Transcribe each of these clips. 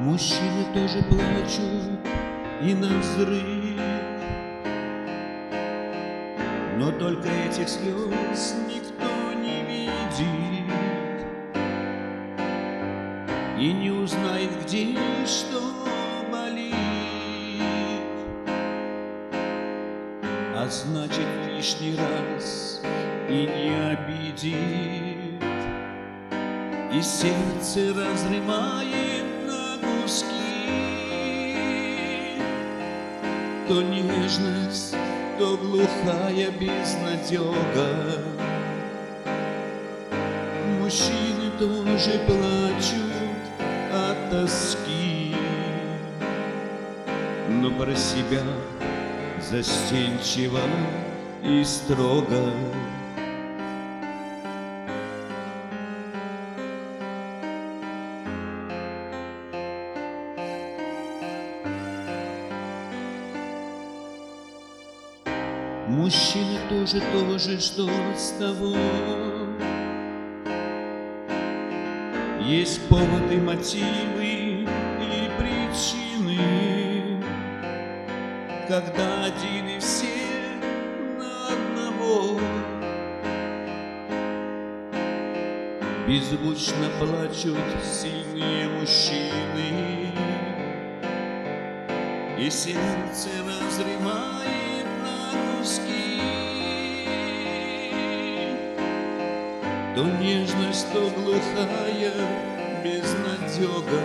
Мужчины тоже плачут и навзрыд, но только этих слез никто не видит и не узнает, где и что болит. А значит, лишний раз и не обидит, и сердце разрывает на куски. То нежность, то глухая безнадега. Мужчины тоже плачут от тоски, но про себя застенчиво и строго. Мужчины тоже, что с того? Есть поводы, мотивы и причины, когда один и все на одного. Беззвучно плачут сильные мужчины, и сердце разрывает на куски. То нежность, то глухая безнадега.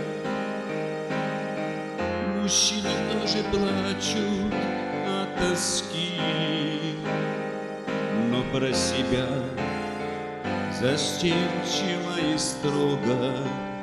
Мужчины тоже плачут от тоски, но про себя застенчиво и строго.